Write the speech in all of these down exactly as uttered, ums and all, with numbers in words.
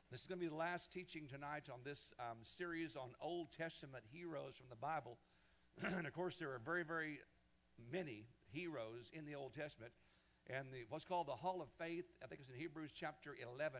This is going to be the last teaching tonight on this um, series on Old Testament heroes from the Bible. And of course, there are very, very many heroes in the Old Testament. And the, what's called the Hall of Faith, I think it's in Hebrews chapter eleven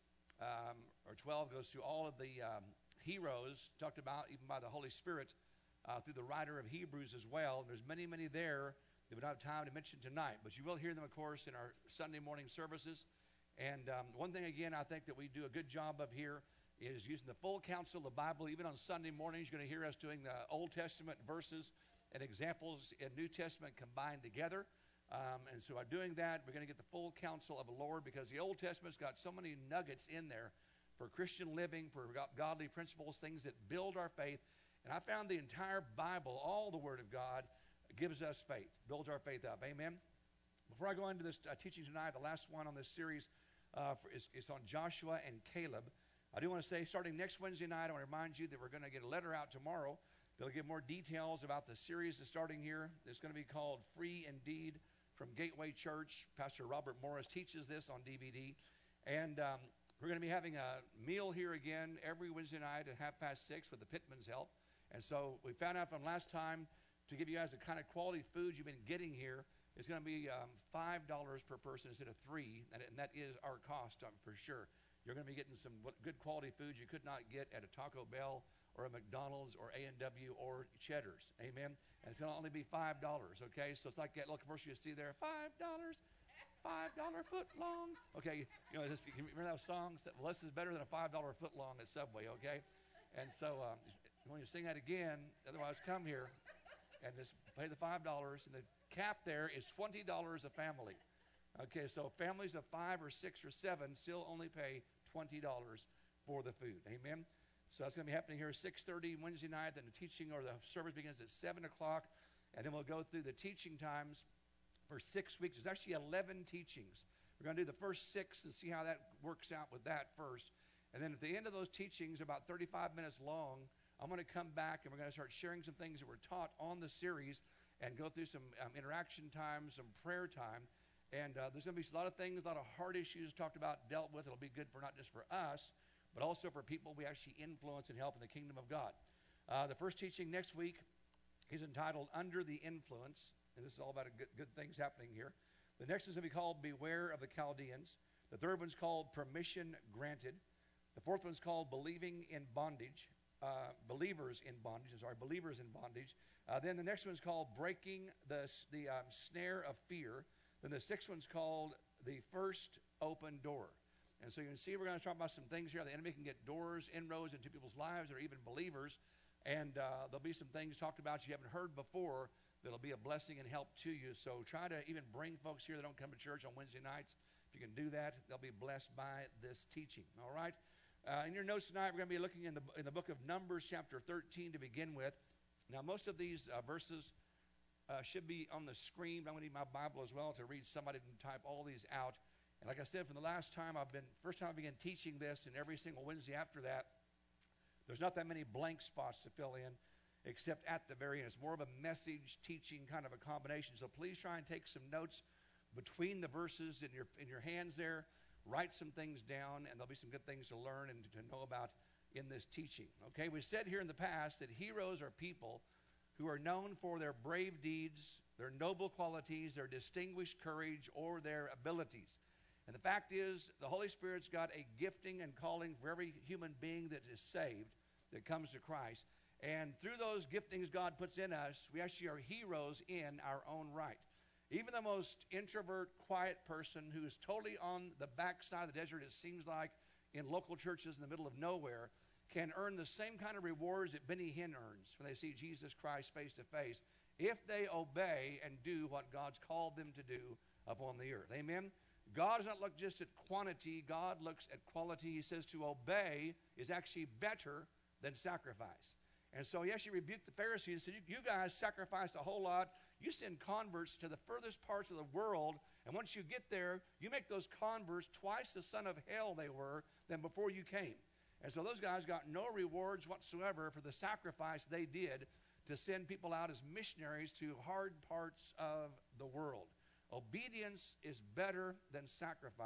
um, or twelve, goes through all of the um, heroes talked about even by the Holy Spirit uh, through the writer of Hebrews as well. And there's many, many there that we don't have time to mention tonight. But you will hear them, of course, in our Sunday morning services. And um, one thing, again, I think that we do a good job of here is using the full counsel of the Bible. Even on Sunday mornings, you're going to hear us doing the Old Testament verses and examples in New Testament combined together. Um, and so by doing that, we're going to get the full counsel of the Lord, because the Old Testament's got so many nuggets in there for Christian living, for godly principles, things that build our faith. And I found the entire Bible, all the Word of God, gives us faith, builds our faith up. Amen? Before I go into this uh, teaching tonight, the last one on this series uh, for, is, is on Joshua and Caleb. I do want to say, starting next Wednesday night, I want to remind you that we're going to get a letter out tomorrow. They'll give more details about the series that's starting here. It's going to be called Free Indeed from Gateway Church. Pastor Robert Morris teaches this on D V D. And um, we're going to be having a meal here again every Wednesday night at half past six with the Pittman's help. And so we found out from last time to give you guys the kind of quality food you've been getting here. It's going to be um, five dollars per person instead of three, and, and that is our cost um, for sure. You're going to be getting some good quality foods you could not get at a Taco Bell or a McDonald's or A and W or Cheddar's. Amen? And it's going to only be five dollars, okay? So it's like that little commercial you see there, five dollars, five dollars foot long. Okay, you know, this, you remember those songs? Well, this is better than a five dollars foot long at Subway, okay? And so um, when you sing that again, otherwise come here and just pay the five dollars, and the cap there is twenty dollars a family. Okay, so families of five or six or seven still only pay twenty dollars for the food. Amen? So it's going to be happening here at six thirty Wednesday night. Then the teaching or the service begins at seven o'clock. And then we'll go through the teaching times for six weeks. There's actually eleven teachings. We're going to do the first six and see how that works out with that first. And then at the end of those teachings, about thirty-five minutes long, I'm going to come back and we're going to start sharing some things that were taught on the series and go through some um, interaction time, some prayer time. And uh, there's going to be a lot of things, a lot of hard issues talked about, dealt with. It'll be good for not just for us, but also for people we actually influence and help in the kingdom of God. Uh, the first teaching next week is entitled Under the Influence. And this is all about a good, good things happening here. The next is going to be called Beware of the Chaldeans. The third one's called Permission Granted. The fourth one's called Believing in Bondage. Uh, believers in bondage. I'm sorry, believers in bondage. Uh, then the next one's called Breaking the the um, Snare of Fear. Then the sixth one's called The First Open Door. And so you can see we're going to talk about some things here. The enemy can get doors, inroads into people's lives or even believers. And uh, there'll be some things talked about you haven't heard before that'll be a blessing and help to you. So try to even bring folks here that don't come to church on Wednesday nights. If you can do that, they'll be blessed by this teaching. All right? Uh, in your notes tonight, we're going to be looking in the in the book of Numbers, chapter thirteen, to begin with. Now, most of these uh, verses uh, should be on the screen, but I'm going to need my Bible as well to read. Somebody can type all these out. And like I said, from the last time I've been, first time I began teaching this, and every single Wednesday after that, there's not that many blank spots to fill in, except at the very end. It's more of a message, teaching kind of a combination. So please try and take some notes between the verses in your in your hands there. Write some things down, and there'll be some good things to learn and to know about in this teaching. Okay, we said here in the past that heroes are people who are known for their brave deeds, their noble qualities, their distinguished courage, or their abilities. And the fact is, the Holy Spirit's got a gifting and calling for every human being that is saved, that comes to Christ. And through those giftings God puts in us, we actually are heroes in our own right. Even the most introvert, quiet person who is totally on the backside of the desert, it seems like, in local churches in the middle of nowhere, can earn the same kind of rewards that Benny Hinn earns when they see Jesus Christ face to face, if they obey and do what God's called them to do upon the earth. Amen? God does not look just at quantity. God looks at quality. He says to obey is actually better than sacrifice. And so he actually rebuked the Pharisees and said, you, you guys sacrifice a whole lot. You send converts to the furthest parts of the world, and once you get there, you make those converts twice the son of hell they were than before you came. And so those guys got no rewards whatsoever for the sacrifice they did to send people out as missionaries to hard parts of the world. Obedience is better than sacrifice.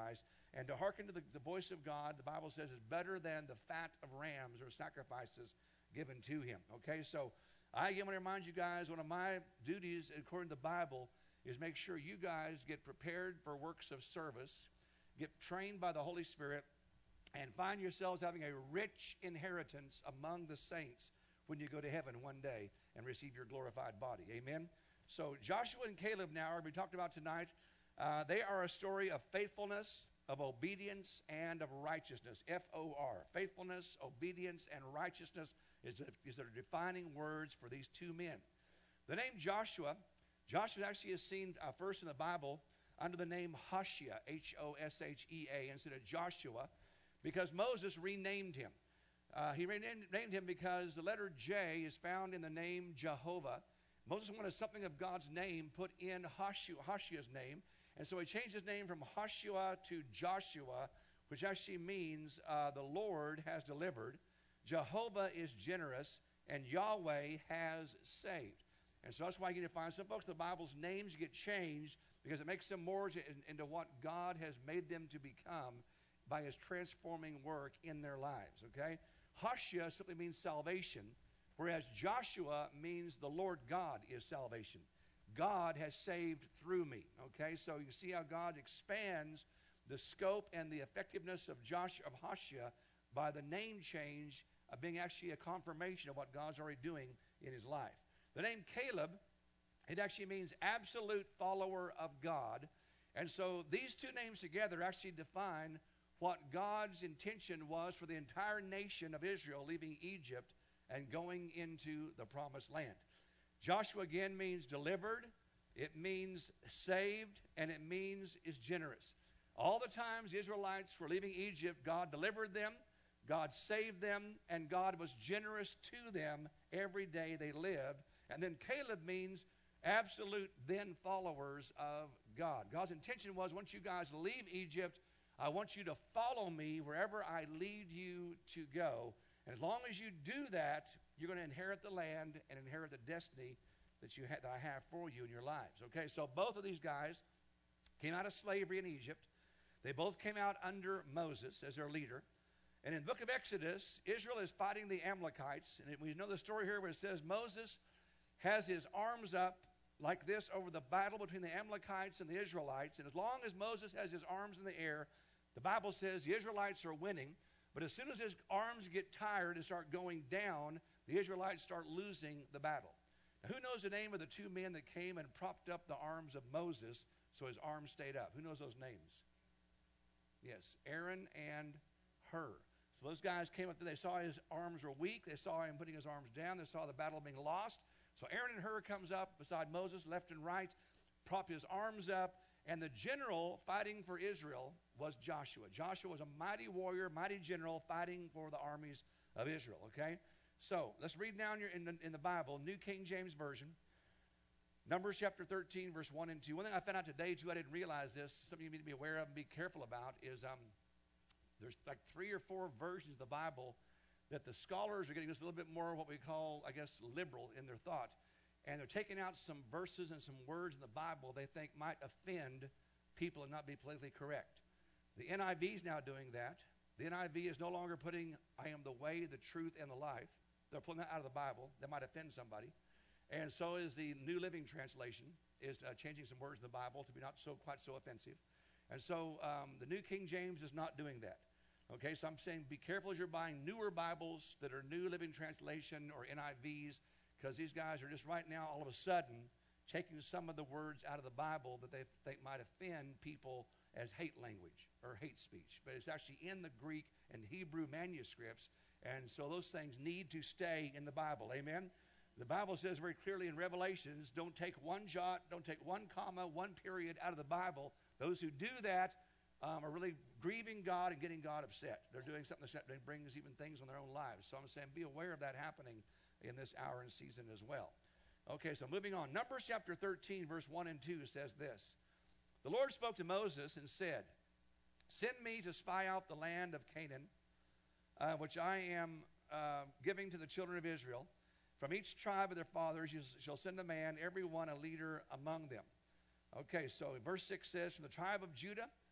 And to hearken to the, the voice of God, the Bible says, is better than the fat of rams or sacrifices given to him. Okay, so I again want to remind you guys, one of my duties according to the Bible is make sure you guys get prepared for works of service, get trained by the Holy Spirit, and find yourselves having a rich inheritance among the saints when you go to heaven one day and receive your glorified body. Amen? So Joshua and Caleb now are being talked about tonight. Uh, they are a story of faithfulness, of obedience, and of righteousness. F O R. Faithfulness, obedience, and righteousness is the, is the defining words for these two men. The name Joshua, Joshua actually is seen uh, first in the Bible under the name Hoshea, H O S H E A, instead of Joshua, because Moses renamed him. Uh, he renamed named him because the letter J is found in the name Jehovah. Moses wanted something of God's name put in Hoshea, Hoshea's name, and so he changed his name from Hoshea to Joshua, which actually means uh, the Lord has delivered, Jehovah is generous, and Yahweh has saved. And so that's why you need to find some folks, the Bible's names get changed because it makes them more to, in, into what God has made them to become by his transforming work in their lives, okay? Hoshea simply means salvation, whereas Joshua means the Lord God is salvation. God has saved through me, okay? So you see how God expands the scope and the effectiveness of Josh of Hoshea by the name change of being actually a confirmation of what God's already doing in his life. The name Caleb, it actually means absolute follower of God. And so these two names together actually define what God's intention was for the entire nation of Israel leaving Egypt and going into the promised land. Joshua again means delivered, it means saved, and it means is generous. All the times the Israelites were leaving Egypt, God delivered them, God saved them, and God was generous to them every day they lived. And then Caleb means absolute then followers of God. God's intention was, once you guys leave Egypt, I want you to follow me wherever I lead you to go. And as long as you do that, you're going to inherit the land and inherit the destiny that you ha- that I have for you in your lives. Okay, so both of these guys came out of slavery in Egypt. They both came out under Moses as their leader. And in the book of Exodus, Israel is fighting the Amalekites. And we know the story here where it says Moses has his arms up like this over the battle between the Amalekites and the Israelites. And as long as Moses has his arms in the air, the Bible says the Israelites are winning. But as soon as his arms get tired and start going down, the Israelites start losing the battle. Now, who knows the name of the two men that came and propped up the arms of Moses so his arms stayed up? Who knows those names? Yes, Aaron and Hur. So those guys came up there. They saw his arms were weak. They saw him putting his arms down. They saw the battle being lost. So Aaron and Hur comes up beside Moses, left and right, propped his arms up. And the general fighting for Israel was Joshua. Joshua was a mighty warrior, mighty general fighting for the armies of Israel, okay? So let's read now in, your, in, the, in the Bible, New King James Version, Numbers chapter thirteen, verse one and two. One thing I found out today, too, I didn't realize this, something you need to be aware of and be careful about, is um, there's like three or four versions of the Bible that the scholars are getting just a little bit more what we call, I guess, liberal in their thought. And they're taking out some verses and some words in the Bible they think might offend people and not be politically correct. The N I V is now doing that. The N I V is no longer putting, I am the way, the truth, and the life. They're pulling that out of the Bible. That might offend somebody. And so is the New Living Translation, is uh, changing some words in the Bible to be not so quite so offensive. And so um, the New King James is not doing that. Okay, so I'm saying be careful as you're buying newer Bibles that are New Living Translation or N I Vs, because these guys are just right now all of a sudden taking some of the words out of the Bible that they think might offend people as hate language or hate speech. But it's actually in the Greek and Hebrew manuscripts, and so those things need to stay in the Bible. Amen? The Bible says very clearly in Revelations, don't take one jot, don't take one comma, one period out of the Bible. Those who do that um, are really grieving God and getting God upset. They're doing something that brings even things on their own lives. So I'm saying be aware of that happening in this hour and season as well. Okay, so moving on. Numbers chapter thirteen, verse one and two says this. The Lord spoke to Moses and said, send me to spy out the land of Canaan, uh, which I am uh, giving to the children of Israel. From each tribe of their fathers you shall send a man, every one a leader among them. Okay, so verse six says, from the tribe of Judah,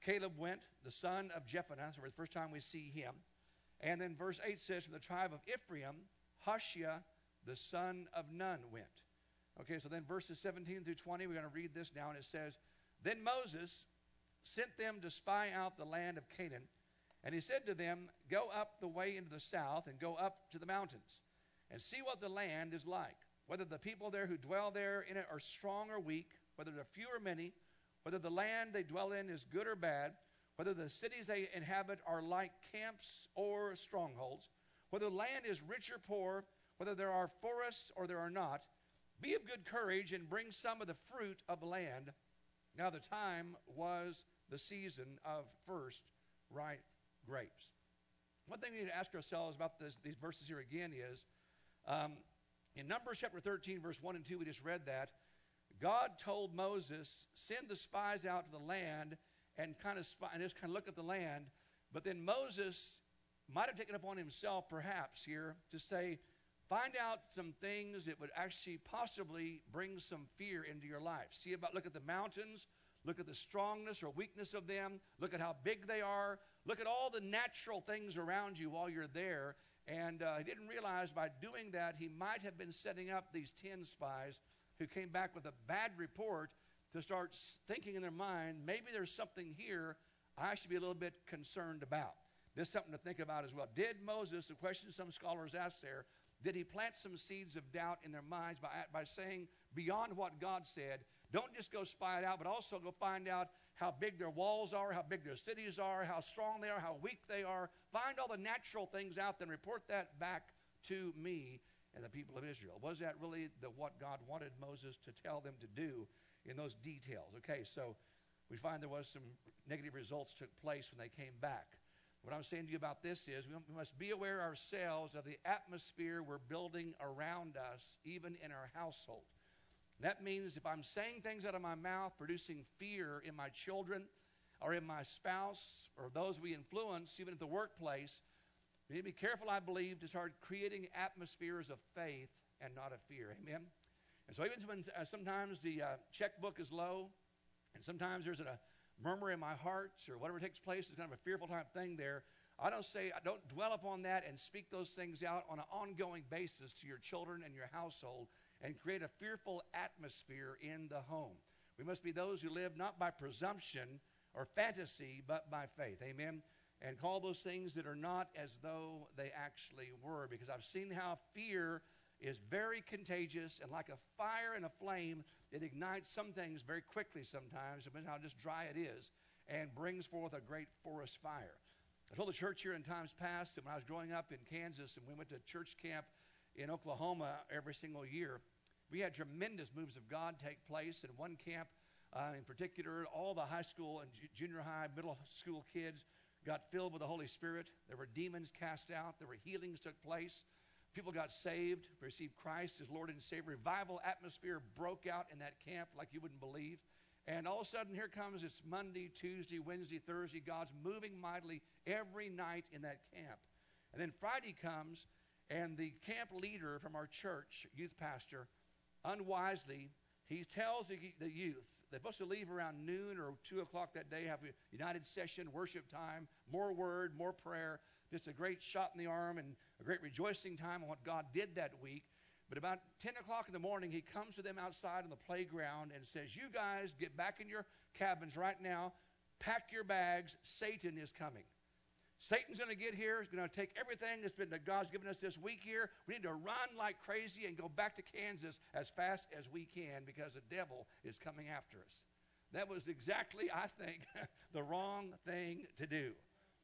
Caleb went, the son of Jephunneh, so for the first time we see him. And then verse eight says, from the tribe of Ephraim, Hoshea, the son of Nun, went. Okay, so then verses seventeen through twenty, we're going to read this now, and it says, Then Moses sent them to spy out the land of Canaan, and he said to them, Go up the way into the south, and go up to the mountains, and see what the land is like, whether the people there who dwell there in it are strong or weak, whether there are few or many, whether the land they dwell in is good or bad, whether the cities they inhabit are like camps or strongholds, whether the land is rich or poor, whether there are forests or there are not. Be of good courage and bring some of the fruit of the land. Now the time was the season of first ripe grapes. One thing we need to ask ourselves about this, these verses here again is, um, in Numbers chapter thirteen, verse one and two, we just read that, God told Moses, send the spies out to the land and kind of spy, and just kind of look at the land. But then Moses might have taken upon himself, perhaps here, to say, find out some things that would actually possibly bring some fear into your life. See about, look at the mountains, look at the strongness or weakness of them, look at how big they are, look at all the natural things around you while you're there. And uh, he didn't realize by doing that he might have been setting up these ten spies who came back with a bad report to start thinking in their mind, maybe there's something here I should be a little bit concerned about. There's something to think about as well. Did Moses, the question some scholars ask there, did he plant some seeds of doubt in their minds by, by saying beyond what God said, don't just go spy it out, but also go find out how big their walls are, how big their cities are, how strong they are, how weak they are. Find all the natural things out, then report that back to me and the people of Israel. Was that really the, what God wanted Moses to tell them to do in those details? Okay, so we find there was some negative results took place when they came back. What I'm saying to you about this is we must be aware ourselves of the atmosphere we're building around us, even in our household. That means if I'm saying things out of my mouth, producing fear in my children or in my spouse or those we influence, even at the workplace, we need to be careful, I believe, to start creating atmospheres of faith and not of fear. Amen? And so even when uh, sometimes the uh, checkbook is low and sometimes there's a murmur in my heart or whatever takes place, it's kind of a fearful type thing there, I don't say, I don't dwell upon that and speak those things out on an ongoing basis to your children and your household and create a fearful atmosphere in the home. We must be those who live not by presumption or fantasy, but by faith. Amen? And call those things that are not as though they actually were. Because I've seen how fear is very contagious, and like a fire and a flame, it ignites some things very quickly sometimes, depending on how just dry it is, and brings forth a great forest fire. I told the church here in times past that when I was growing up in Kansas and we went to church camp in Oklahoma every single year, we had tremendous moves of God take place. In one camp uh, in particular, all the high school and junior high, middle school kids got filled with the Holy Spirit. There were demons cast out. There were healings took place. People got saved, received Christ as Lord and Savior. Revival atmosphere broke out in that camp like you wouldn't believe. And all of a sudden, here comes it's Monday, Tuesday, Wednesday, Thursday. God's moving mightily every night in that camp. And then Friday comes, and the camp leader from our church, youth pastor, unwisely, he tells the, the youth, they're supposed to leave around noon or two o'clock that day, have a united session, worship time, more word, more prayer, just a great shot in the arm and a great rejoicing time on what God did that week. But about ten o'clock in the morning, he comes to them outside on the playground and says, you guys get back in your cabins right now, pack your bags, Satan is coming. Satan's going to get here. He's going to take everything that's been that God's given us this week here. We need to run like crazy and go back to Kansas as fast as we can because the devil is coming after us. That was exactly, I think, the wrong thing to do.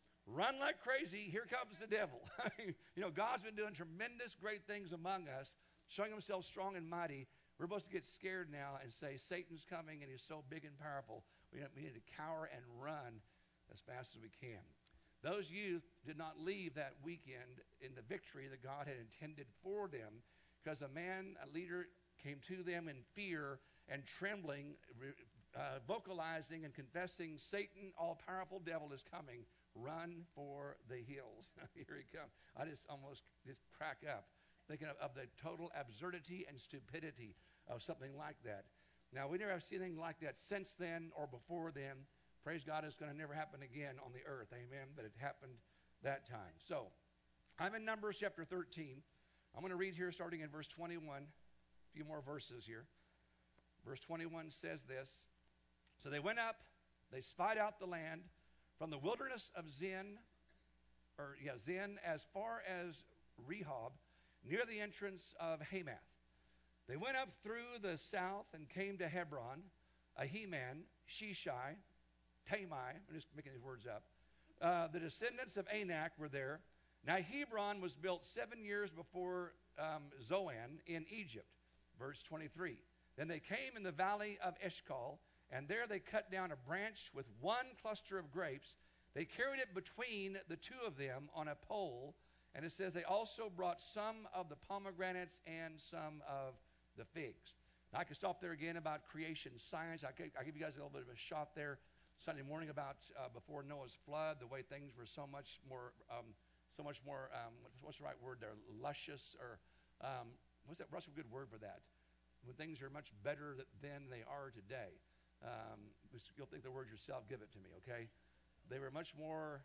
Run like crazy. Here comes the devil. You know, God's been doing tremendous, great things among us, showing himself strong and mighty. We're supposed to get scared now and say, Satan's coming and he's so big and powerful. We need to cower and run as fast as we can. Those youth did not leave that weekend in the victory that God had intended for them because a man, a leader, came to them in fear and trembling, uh, vocalizing and confessing, Satan, all-powerful devil is coming. Run for the hills. Here he comes. I just almost just crack up thinking of, of the total absurdity and stupidity of something like that. Now, we never have seen anything like that since then or before then. praise God, it's going to never happen again on the earth. Amen. But it happened that time. So I'm in Numbers chapter thirteen. I'm going to read here starting in verse twenty-one. A few more verses here. Verse twenty-one says this. So they went up, they spied out the land from the wilderness of Zin, or yeah, Zin, as far as Rehob, near the entrance of Hamath. They went up through the south and came to Hebron, Ahiman, Sheshai, Tamai, I'm just making these words up. Uh, the descendants of Anak were there. Now Hebron was built seven years before um, Zoan in Egypt. Verse twenty-three. Then they came in the valley of Eshcol, and there they cut down a branch with one cluster of grapes. They carried it between the two of them on a pole, and it says they also brought some of the pomegranates and some of the figs. Now I could stop there again about creation science. I will give you guys a little bit of a shot there Sunday morning about uh, before Noah's flood, the way things were so much more, um, so much more. Um, what's the right word there? Luscious, or um, what's that? What's a good word for that? When things are much better than they are today. Um, you'll think the word yourself. Give it to me, okay? They were much more,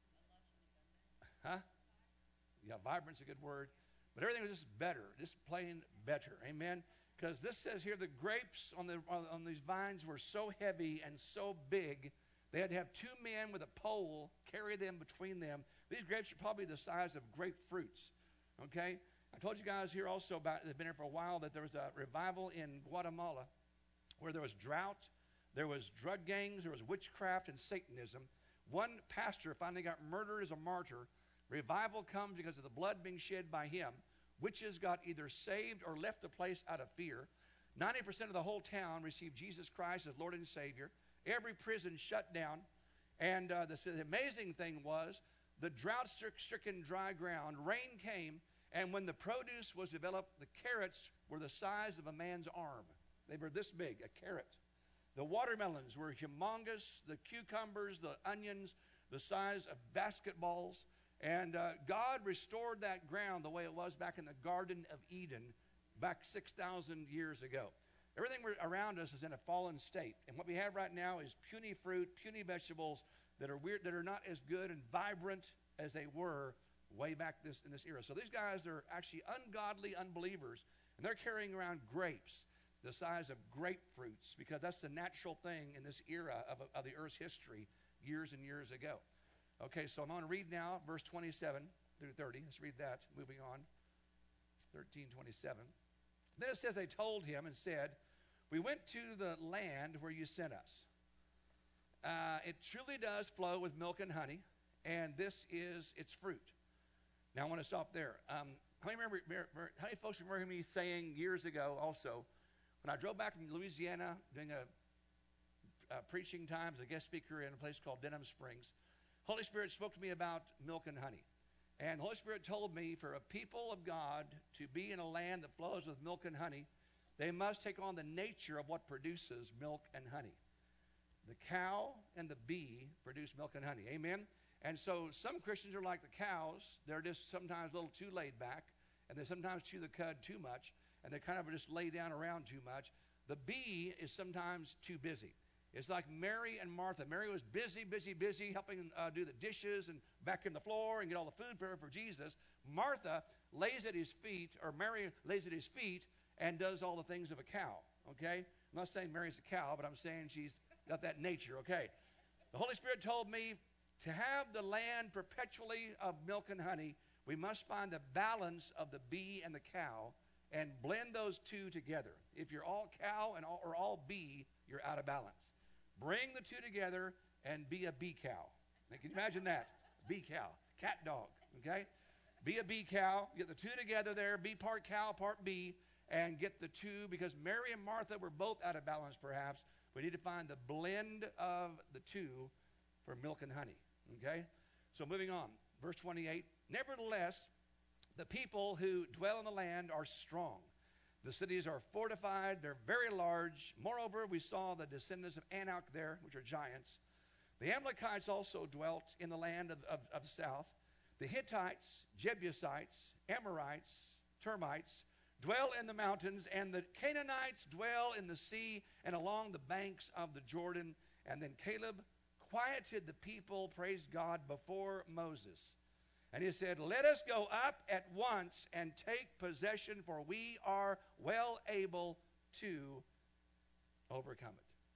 huh? Yeah, vibrant's a good word. But everything was just better, just plain better. Amen? Because this says here the grapes on, the, on, on these vines were so heavy and so big, they had to have two men with a pole carry them between them. These grapes are probably the size of grapefruits, okay? I told you guys here also about, they've been here for a while, that there was a revival in Guatemala where there was drought, there was drug gangs, there was witchcraft and Satanism. One pastor finally got murdered as a martyr. Revival comes because of the blood being shed by him. Witches got either saved or left the place out of fear. ninety percent of the whole town received Jesus Christ as Lord and Savior. Every prison shut down. And uh, the, the amazing thing was the drought-stricken dry ground, rain came, and when the produce was developed, the carrots were the size of a man's arm. They were this big, a carrot. The watermelons were humongous. The cucumbers, the onions, the size of basketballs. And uh, God restored that ground the way it was back in the Garden of Eden back six thousand years ago. Everything around us is in a fallen state. And what we have right now is puny fruit, puny vegetables that are weird, that are not as good and vibrant as they were way back this in this era. So these guys are actually ungodly unbelievers, and they're carrying around grapes the size of grapefruits because that's the natural thing in this era of, of the earth's history years and years ago. Okay, so I'm going to read now verse twenty-seven through thirty. Let's read that. Moving on. thirteen twenty-seven. Then it says they told him and said, we went to the land where you sent us. Uh, it truly does flow with milk and honey, and this is its fruit. Now I want to stop there. Um, how many remember? How many folks remember me saying years ago also, when I drove back from Louisiana doing a, a preaching time as a guest speaker in a place called Denham Springs, Holy Spirit spoke to me about milk and honey. And the Holy Spirit told me for a people of God to be in a land that flows with milk and honey, they must take on the nature of what produces milk and honey. The cow and the bee produce milk and honey. Amen? And so some Christians are like the cows. They're just sometimes a little too laid back, and they sometimes chew the cud too much, and they kind of just lay down around too much. The bee is sometimes too busy. It's like Mary and Martha. Mary was busy, busy, busy helping uh, do the dishes and vacuum the floor and get all the food prepared for Jesus. Martha lays at his feet, or Mary lays at his feet and does all the things of a cow, okay? I'm not saying Mary's a cow, but I'm saying she's got that nature, okay? The Holy Spirit told me to have the land perpetually of milk and honey, we must find the balance of the bee and the cow and blend those two together. If you're all cow and all, or all bee, you're out of balance. Bring the two together and be a bee cow. Now, can you imagine that? Bee cow, cat dog, okay? Be a bee cow, get the two together there, be part cow, part bee, and get the two, because Mary and Martha were both out of balance perhaps. We need to find the blend of the two for milk and honey, okay? So moving on, verse twenty-eight, nevertheless, the people who dwell in the land are strong. The cities are fortified. They're very large. Moreover, we saw the descendants of Anak there, which are giants. The Amalekites also dwelt in the land of, of, of the south. The Hittites, Jebusites, Amorites, termites dwell in the mountains, and the Canaanites dwell in the sea and along the banks of the Jordan. And then Caleb quieted the people, praise God, before Moses. And he said, let us go up at once and take possession, for we are well able to overcome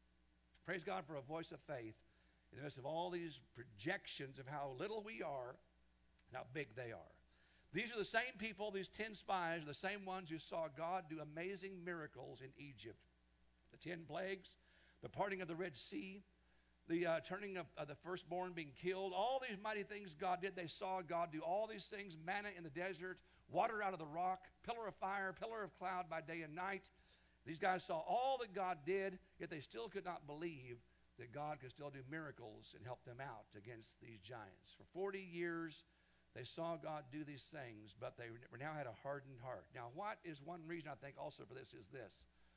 it. Praise God for a voice of faith in the midst of all these projections of how little we are and how big they are. These are the same people, these ten spies, are the same ones who saw God do amazing miracles in Egypt. The ten plagues, the parting of the Red Sea, the uh, turning of, of the firstborn being killed, all these mighty things God did. They saw God do all these things, manna in the desert, water out of the rock, pillar of fire, pillar of cloud by day and night. These guys saw all that God did, yet they still could not believe that God could still do miracles and help them out against these giants. For forty years, they saw God do these things, but they now had a hardened heart. Now, what is one reason I think also for this is this.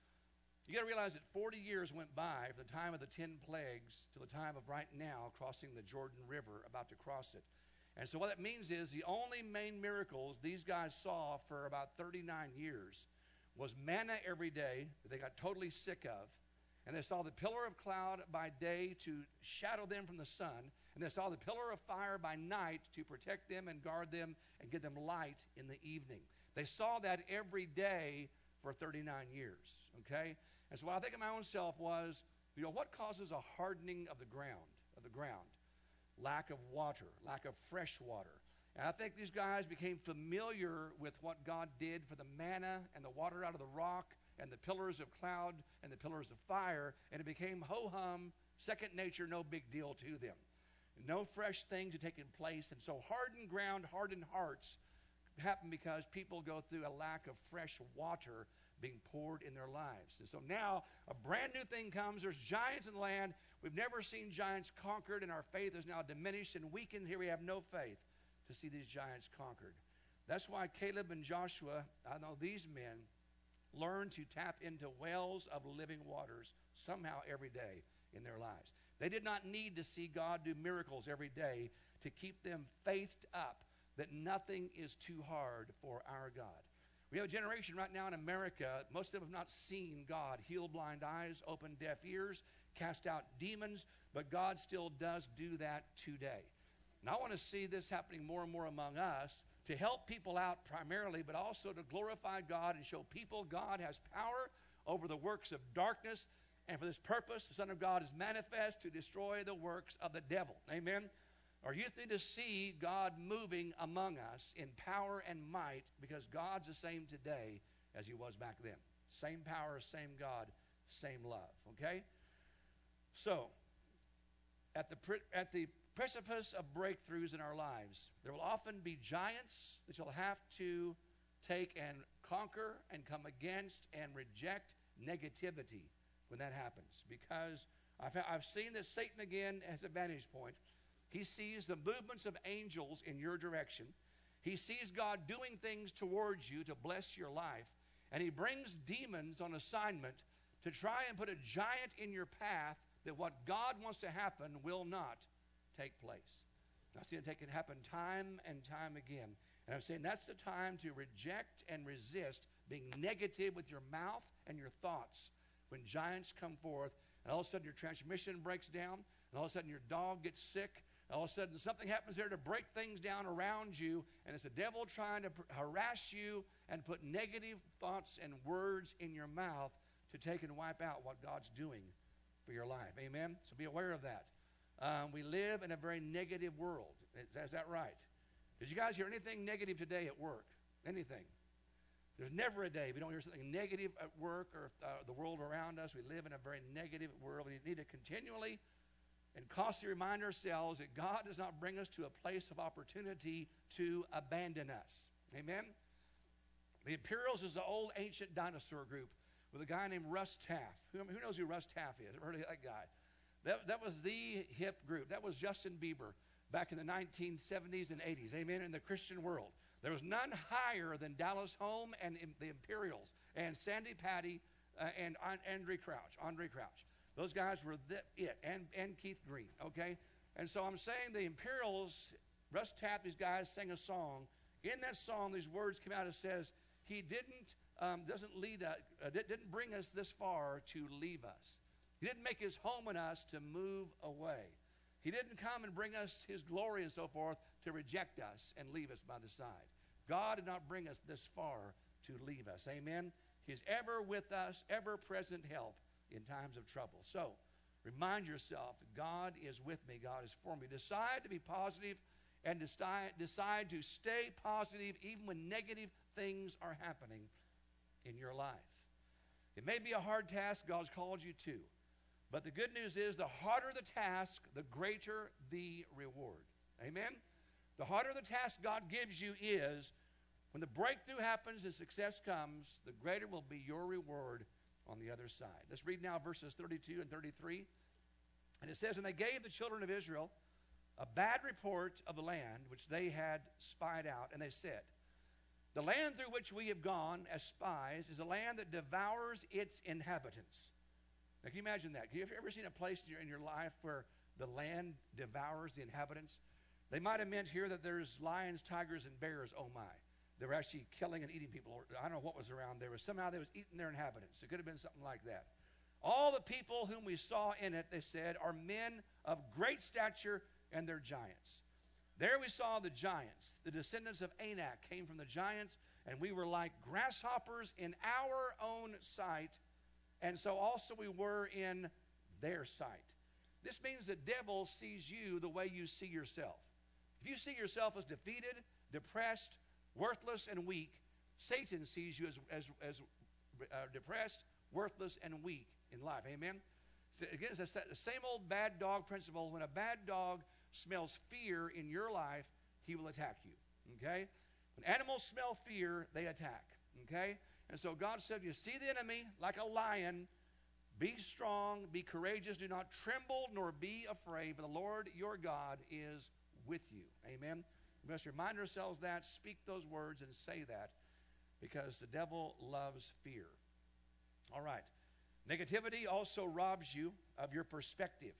You got to realize that forty years went by from the time of the ten plagues to the time of right now crossing the Jordan River, about to cross it. And so what that means is the only main miracles these guys saw for about thirty-nine years was manna every day that they got totally sick of. And they saw the pillar of cloud by day to shadow them from the sun. And they saw the pillar of fire by night to protect them and guard them and give them light in the evening. They saw that every day for thirty-nine years, okay? And so what I think of my own self was, you know, what causes a hardening of the ground, of the ground? Lack of water, lack of fresh water. And I think these guys became familiar with what God did for the manna and the water out of the rock and the pillars of cloud and the pillars of fire, and it became ho-hum, second nature, no big deal to them. No fresh things had taken place, and so hardened ground, hardened hearts happen because people go through a lack of fresh water being poured in their lives. And so now a brand new thing comes. There's giants in the land. We've never seen giants conquered, and our faith is now diminished and weakened. Here we have no faith to see these giants conquered. That's why Caleb and Joshua, I know these men, learned to tap into wells of living waters somehow every day in their lives. They did not need to see God do miracles every day to keep them faithed up that nothing is too hard for our God. We have a generation right now in America, most of them have not seen God heal blind eyes, open deaf ears, cast out demons, but God still does do that today. And I want to see this happening more and more among us to help people out primarily, but also to glorify God and show people God has power over the works of darkness. And for this purpose, the Son of God is manifest to destroy the works of the devil. Amen? Our youth need to see God moving among us in power and might, because God's the same today as he was back then. Same power, same God, same love. Okay? So, at the at the precipice of breakthroughs in our lives, there will often be giants that you'll have to take and conquer and come against and reject negativity when that happens. Because I've, I've seen that Satan again has a vantage point. He sees the movements of angels in your direction. He sees God doing things towards you to bless your life. And he brings demons on assignment to try and put a giant in your path that what God wants to happen will not take place. I've seen it take it happen time and time again. And I'm saying that's the time to reject and resist being negative with your mouth and your thoughts when giants come forth, and all of a sudden your transmission breaks down, and all of a sudden your dog gets sick, and all of a sudden something happens there to break things down around you, and it's the devil trying to harass you and put negative thoughts and words in your mouth to take and wipe out what God's doing for your life. Amen? So be aware of that. Um, we live in a very negative world. Is, is that right? Did you guys hear anything negative today at work? Anything? There's never a day we don't hear something negative at work or uh, the world around us. We live in a very negative world. We need to continually and constantly remind ourselves that God does not bring us to a place of opportunity to abandon us. Amen? The Imperials is an old ancient dinosaur group with a guy named Russ Taff. Who, who knows who Russ Taff is? I've heard of that guy. That, that was the hip group. That was Justin Bieber back in the nineteen seventies and eighties. Amen? In the Christian world. There was none higher than Dallas Home and the Imperials and Sandy Patty uh, and Andre Crouch. Andre Crouch. Those guys were the, it. And, and Keith Green. Okay? And so I'm saying the Imperials, Russ Taff, these guys sang a song. In that song, these words came out. It says, he didn't, um, doesn't lead us, uh, didn't bring us this far to leave us. He didn't make his home in us to move away. He didn't come and bring us his glory and so forth to reject us and leave us by the side. God did not bring us this far to leave us. Amen? He's ever with us, ever present help in times of trouble. So, remind yourself, God is with me. God is for me. Decide to be positive and decide, decide to stay positive even when negative things are happening in your life. It may be a hard task God's called you to, but the good news is the harder the task, the greater the reward. Amen? The harder the task God gives you is, when the breakthrough happens and success comes, the greater will be your reward on the other side. Let's read now verses thirty-two and thirty-three. And it says, "And they gave the children of Israel a bad report of the land which they had spied out. And they said, the land through which we have gone as spies is a land that devours its inhabitants." Now, can you imagine that? Have you ever seen a place in your, in your life where the land devours the inhabitants? They might have meant here that there's lions, tigers, and bears. Oh, my. They were actually killing and eating people. I don't know what was around there, but somehow they was eating their inhabitants. It could have been something like that. All the people whom we saw in it, they said, are men of great stature, and they're giants. There we saw the giants. The descendants of Anak came from the giants, and we were like grasshoppers in our own sight, and so also we were in their sight. This means the devil sees you the way you see yourself. If you see yourself as defeated, depressed, worthless, and weak, Satan sees you as, as, as uh, depressed, worthless, and weak in life. Amen? So again, it's the same old bad dog principle. When a bad dog smells fear in your life, he will attack you. Okay? When animals smell fear, they attack. Okay? And so God said, you see the enemy like a lion, be strong, be courageous, do not tremble nor be afraid, for the Lord your God is with you. Amen? We must remind ourselves that, speak those words and say that, because the devil loves fear. All right. Negativity also robs you of your perspective.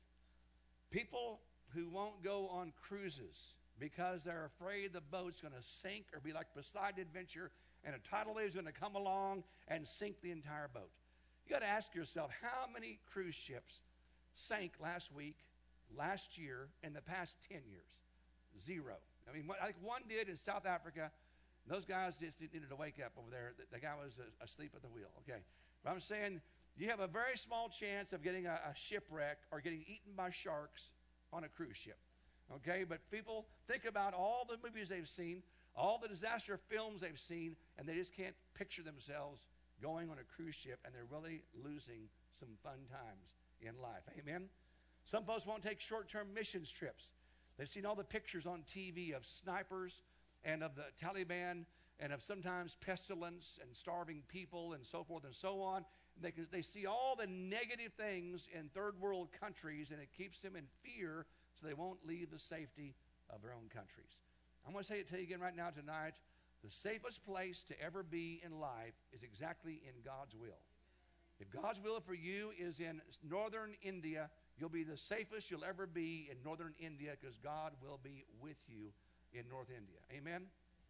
People who won't go on cruises because they're afraid the boat's going to sink or be like Poseidon Adventure and a tidal wave is going to come along and sink the entire boat. You got to ask yourself, how many cruise ships sank last week, last year, in the past ten years? Zero. I mean, I think one did in South Africa. Those guys just needed to wake up over there. The, the guy was uh, asleep at the wheel. Okay. But I'm saying you have a very small chance of getting a, a shipwreck or getting eaten by sharks on a cruise ship. Okay. But people think about all the movies they've seen, all the disaster films they've seen, and they just can't picture themselves going on a cruise ship, and they're really losing some fun times in life. Amen. Some folks won't take short-term missions trips. They've seen all the pictures on T V of snipers and of the Taliban and of sometimes pestilence and starving people and so forth and so on. And they, can, they see all the negative things in third world countries, and it keeps them in fear so they won't leave the safety of their own countries. I'm going to say it to you again right now tonight. The safest place to ever be in life is exactly in God's will. If God's will for you is in northern India, you'll be the safest you'll ever be in northern India, because God will be with you in North India. Amen?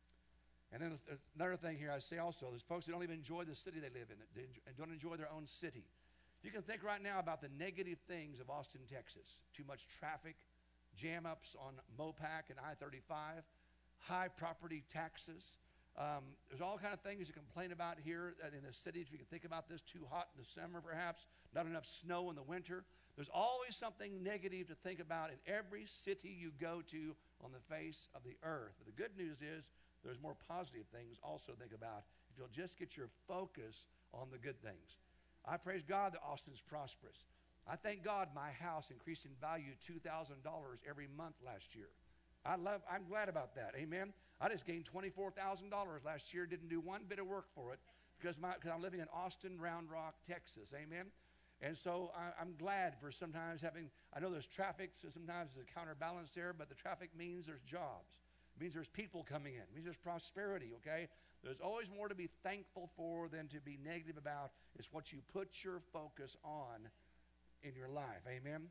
And then another thing here I say also, there's folks that don't even enjoy the city they live in, and don't enjoy their own city. You can think right now about the negative things of Austin, Texas. Too much traffic, jam-ups on Mopac and I thirty-five, high property taxes. Um, there's all kind of things you complain about here in the cities. We can think about this, too hot in the summer perhaps, not enough snow in the winter. There's always something negative to think about in every city you go to on the face of the earth. But the good news is there's more positive things also to think about if you'll just get your focus on the good things. I praise God that Austin's prosperous. I thank God my house increased in value two thousand dollars every month last year. I love, I'm glad about that. Amen. I just gained twenty-four thousand dollars last year. Didn't do one bit of work for it because, my, because I'm living in Austin, Round Rock, Texas. Amen. And so I, I'm glad for sometimes having, I know there's traffic, so sometimes there's a counterbalance there, but the traffic means there's jobs. It means there's people coming in. It means there's prosperity, okay? There's always more to be thankful for than to be negative about. It's what you put your focus on in your life. Amen.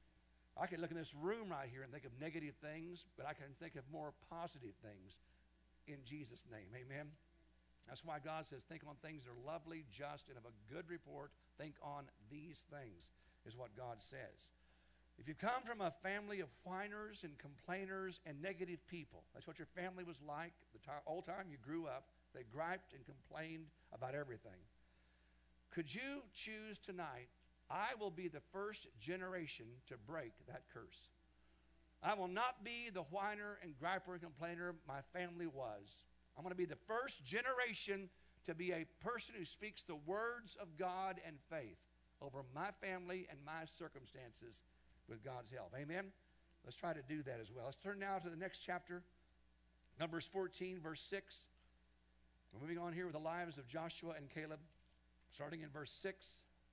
I can look in this room right here and think of negative things, but I can think of more positive things in Jesus' name. Amen. That's why God says, think on things that are lovely, just, and of a good report. Think on these things, is what God says. If you come from a family of whiners and complainers and negative people, that's what your family was like the time, whole time you grew up. They griped and complained about everything. Could you choose tonight, I will be the first generation to break that curse. I will not be the whiner and griper and complainer my family was. I'm going to be the first generation to be a person who speaks the words of God and faith over my family and my circumstances with God's help. Amen? Let's try to do that as well. Let's turn now to the next chapter, Numbers fourteen, verse six. We're moving on here with the lives of Joshua and Caleb, starting in verse six.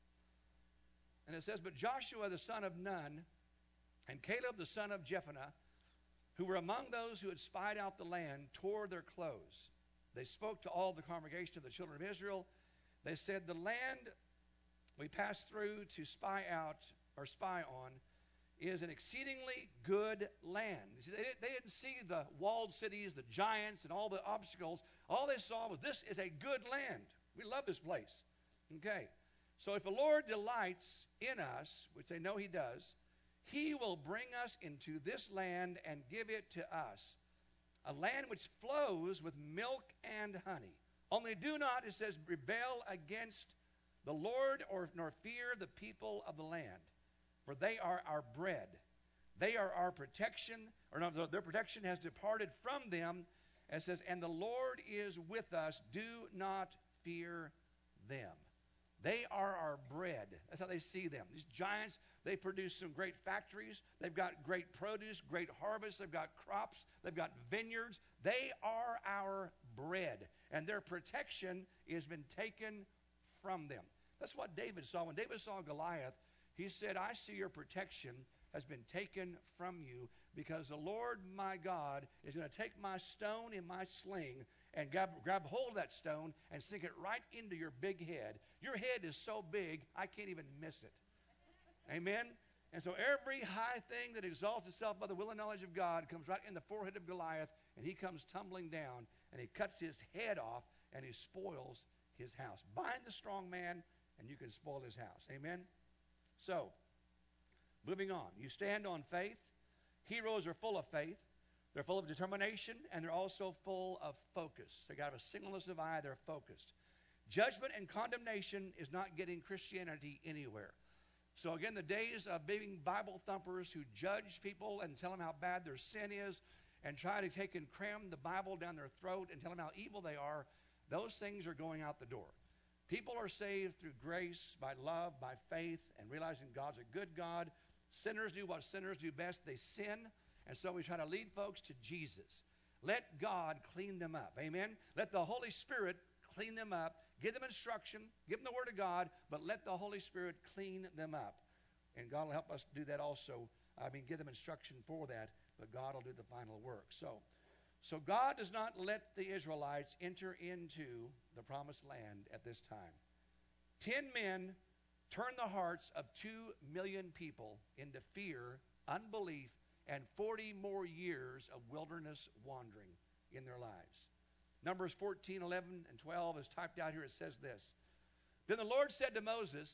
And it says, But Joshua the son of Nun and Caleb the son of Jephunneh, who were among those who had spied out the land, tore their clothes. They spoke to all the congregation of the children of Israel. They said, The land we passed through to spy out or spy on is an exceedingly good land. You see, they, didn't, they didn't see the walled cities, the giants, and all the obstacles. All they saw was, this is a good land. We love this place. Okay. So if the Lord delights in us, which they know he does, he will bring us into this land and give it to us, a land which flows with milk and honey. Only do not, it says, rebel against the Lord or nor fear the people of the land. For they are our bread. They are our protection, or no, their protection has departed from them. And it says, and the Lord is with us. Do not fear them. They are our bread. That's how they see them. These giants, they produce some great factories. They've got great produce, great harvests. They've got crops. They've got vineyards. They are our bread. And their protection has been taken from them. That's what David saw. When David saw Goliath, he said, I see your protection has been taken from you because the Lord my God is going to take my stone in my sling and grab, grab hold of that stone and sink it right into your big head. Your head is so big, I can't even miss it. Amen? And so every high thing that exalts itself by the will and knowledge of God comes right in the forehead of Goliath, and he comes tumbling down, and he cuts his head off, and he spoils his house. Bind the strong man, and you can spoil his house. Amen? So, moving on. You stand on faith. Heroes are full of faith. They're full of determination, and they're also full of focus. They got a singleness of eye. They're focused. Judgment and condemnation is not getting Christianity anywhere. So again, the days of being Bible thumpers who judge people and tell them how bad their sin is and try to take and cram the Bible down their throat and tell them how evil they are, those things are going out the door. People are saved through grace, by love, by faith, and realizing God's a good God. Sinners do what sinners do best. They sin, and so we try to lead folks to Jesus. Let God clean them up. Amen? Let the Holy Spirit clean them up. Give them instruction. Give them the Word of God, but let the Holy Spirit clean them up. And God will help us do that also. I mean, give them instruction for that, but God will do the final work. So, so God does not let the Israelites enter into the promised land at this time. Ten men turned the hearts of two million people into fear, unbelief, and forty more years of wilderness wandering in their lives. Numbers fourteen, eleven, and twelve is typed out here. It says this. Then the Lord said to Moses,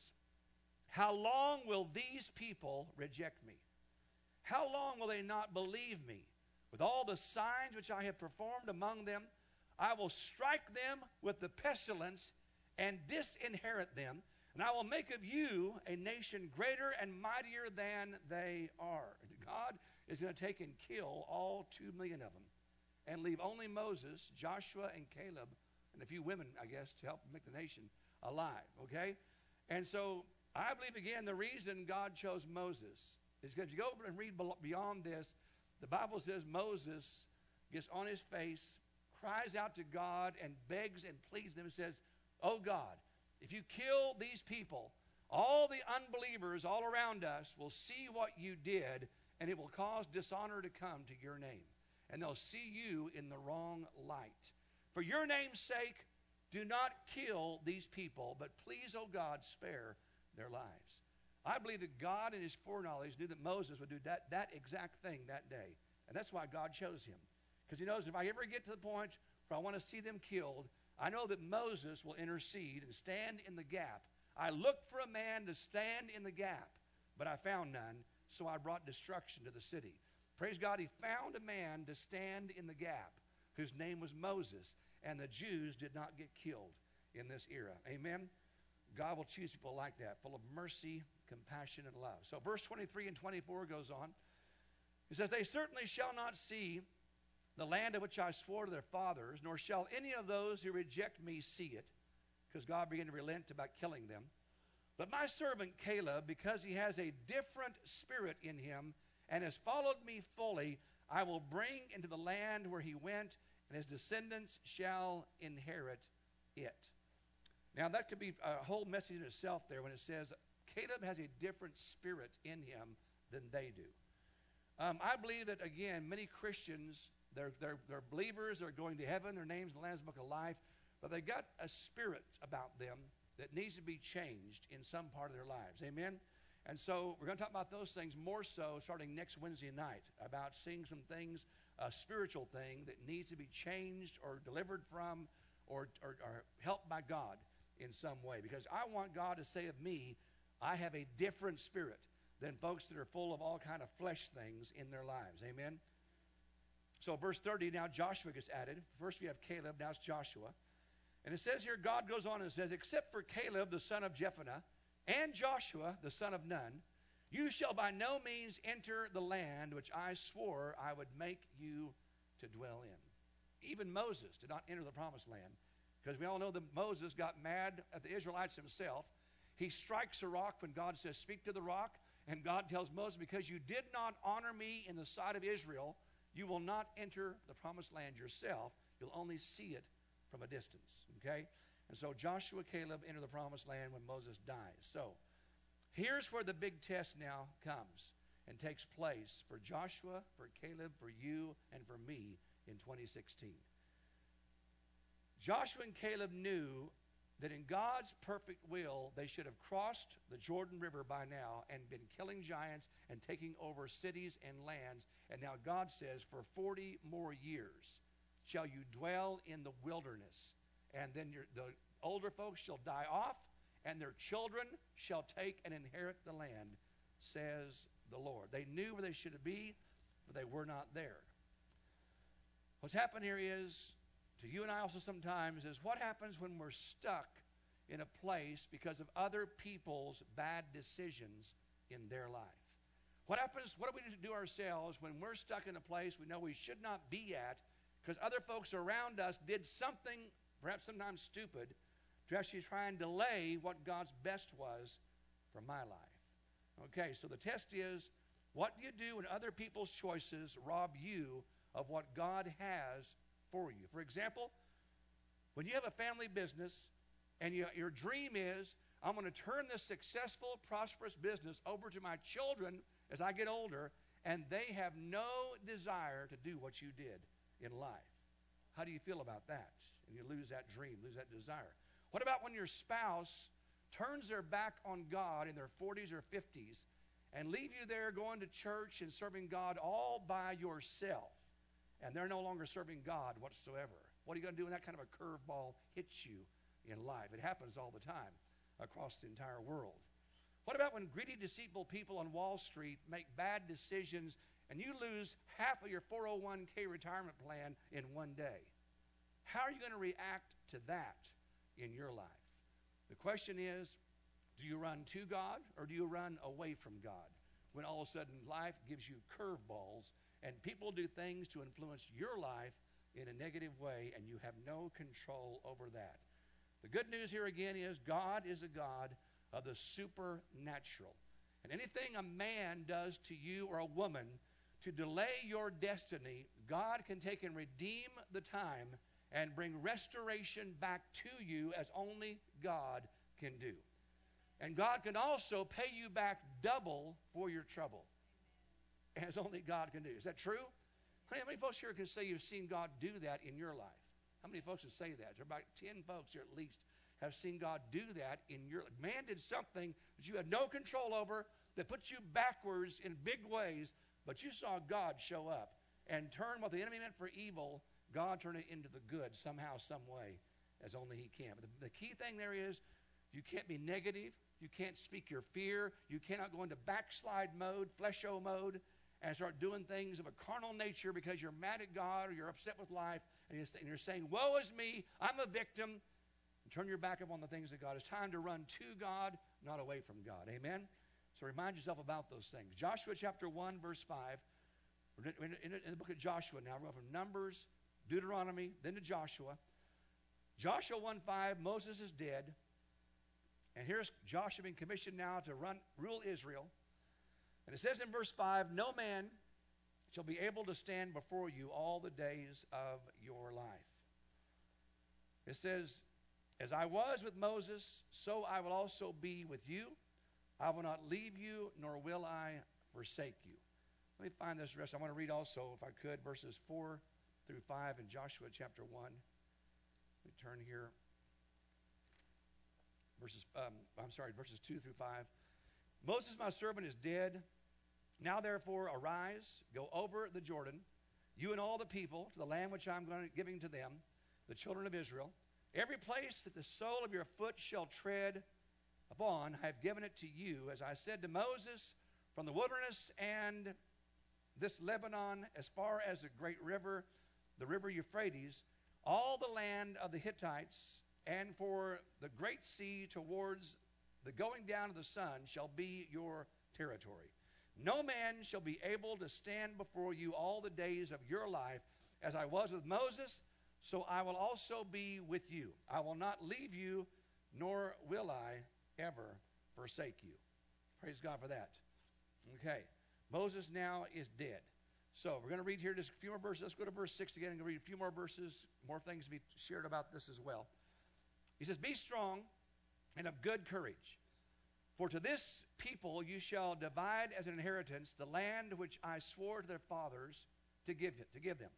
how long will these people reject me? How long will they not believe me? With all the signs which I have performed among them, I will strike them with the pestilence and disinherit them, and I will make of you a nation greater and mightier than they are. God is going to take and kill all two million of them and leave only Moses, Joshua, and Caleb, and a few women, I guess, to help make the nation alive, okay? And so I believe, again, the reason God chose Moses is because if you go and read beyond this, the Bible says Moses gets on his face, cries out to God, and begs and pleads him and says, oh God, if you kill these people, all the unbelievers all around us will see what you did, and it will cause dishonor to come to your name. And they'll see you in the wrong light. For your name's sake, do not kill these people, but please, oh God, spare their lives. I believe that God in his foreknowledge knew that Moses would do that, that exact thing that day. And that's why God chose him. Because he knows if I ever get to the point where I want to see them killed, I know that Moses will intercede and stand in the gap. I looked for a man to stand in the gap, but I found none. so I brought destruction to the city. Praise God, he found a man to stand in the gap whose name was Moses, and the Jews did not get killed in this era. Amen? God will choose people like that, full of mercy, compassion, and love. So verse twenty-three and twenty-four goes on. He says, they certainly shall not see the land of which I swore to their fathers, nor shall any of those who reject me see it, because God began to relent about killing them. But my servant Caleb, because he has a different spirit in him and has followed me fully, I will bring into the land where he went, and his descendants shall inherit it. Now, that could be a whole message in itself there when it says Caleb has a different spirit in him than they do. Um, I believe that, again, many Christians, they're, they're, they're believers, they're going to heaven, their name's in the Lamb's Book of Life, but they got a spirit about them that needs to be changed in some part of their lives. Amen? And so we're going to talk about those things more so starting next Wednesday night, about seeing some things, a spiritual thing that needs to be changed or delivered from or, or, or helped by God in some way. Because I want God to say of me, I have a different spirit than folks that are full of all kind of flesh things in their lives. Amen? So verse thirty, now Joshua gets added. First we have Caleb, now it's Joshua. And it says here, God goes on and says, except for Caleb, the son of Jephunneh, and Joshua, the son of Nun, you shall by no means enter the land which I swore I would make you to dwell in. Even Moses did not enter the promised land, because we all know that Moses got mad at the Israelites himself. He strikes a rock when God says, speak to the rock, and God tells Moses, because you did not honor me in the sight of Israel, you will not enter the promised land yourself. You'll only see it from a distance, okay? And so Joshua, Caleb enter the promised land when Moses dies. So here's where the big test now comes and takes place for Joshua, for Caleb, for you, and for me in twenty sixteen. Joshua and Caleb knew that in God's perfect will, they should have crossed the Jordan River by now and been killing giants and taking over cities and lands. And now God says, for forty more years shall you dwell in the wilderness. And then your, the older folks shall die off, and their children shall take and inherit the land, says the Lord. They knew where they should be, but they were not there. What's happened here is, to you and I also sometimes, is what happens when we're stuck in a place because of other people's bad decisions in their life. What happens, what do we do ourselves when we're stuck in a place we know we should not be at because other folks around us did something, perhaps sometimes stupid, to actually try and delay what God's best was for my life? Okay, so the test is, what do you do when other people's choices rob you of what God has for you? For example, when you have a family business and you, your dream is, I'm going to turn this successful, prosperous business over to my children as I get older, and they have no desire to do what you did in life. How do you feel about that? And you lose that dream, lose that desire. What about when your spouse turns their back on God in their forties or fifties and leave you there going to church and serving God all by yourself, and they're no longer serving God whatsoever? What are you going to do when that kind of a curveball hits you in life? It happens all the time across the entire world. What about when greedy, deceitful people on Wall Street make bad decisions and you lose half of your four oh one k retirement plan in one day? How are you going to react to that in your life? The question is, do you run to God or do you run away from God when all of a sudden life gives you curveballs and people do things to influence your life in a negative way and you have no control over that? The good news here again is God is a God of the supernatural. And anything a man does to you or a woman to delay your destiny, God can take and redeem the time and bring restoration back to you as only God can do. And God can also pay you back double for your trouble, as only God can do. Is that true? How many folks here can say you've seen God do that in your life? How many folks can say that? There are about ten folks here at least have seen God do that in your life. Man did something that you had no control over that put you backwards in big ways, but you saw God show up and turn what the enemy meant for evil, God turned it into the good somehow, some way, as only he can. But the, the key thing there is, you can't be negative. You can't speak your fear. You cannot go into backslide mode, flesho mode, and start doing things of a carnal nature because you're mad at God or you're upset with life, and you're saying, woe is me, I'm a victim. And turn your back upon the things of God. It's time to run to God, not away from God. Amen? So remind yourself about those things. Joshua chapter one, verse five. We're in, in, in the book of Joshua now. We're going from Numbers, Deuteronomy, then to Joshua. Joshua one five, Moses is dead. And here's Joshua being commissioned now to run, rule Israel. And it says in verse five, no man shall be able to stand before you all the days of your life. It says, as I was with Moses, so I will also be with you. I will not leave you, nor will I forsake you. Let me find this rest. I want to read also, if I could, verses four through five in Joshua chapter one. Let me turn here. Verses, um, I'm sorry, verses two through five. Moses, my servant, is dead. Now, therefore, arise, go over the Jordan, you and all the people, to the land which I'm going to, giving to them, the children of Israel. Every place that the sole of your foot shall tread upon, I have given it to you, as I said to Moses, from the wilderness and this Lebanon, as far as the great river, the river Euphrates, all the land of the Hittites, and for the great sea towards the going down of the sun shall be your territory. No man shall be able to stand before you all the days of your life. As I was with Moses, so I will also be with you. I will not leave you, nor will I ever forsake you. Praise God for that. Okay. Moses now is dead. So we're going to read here just a few more verses. Let's go to verse six again and read a few more verses, more things to be shared about this as well. He says, be strong and of good courage. For to this people you shall divide as an inheritance the land which I swore to their fathers to give it, to give them.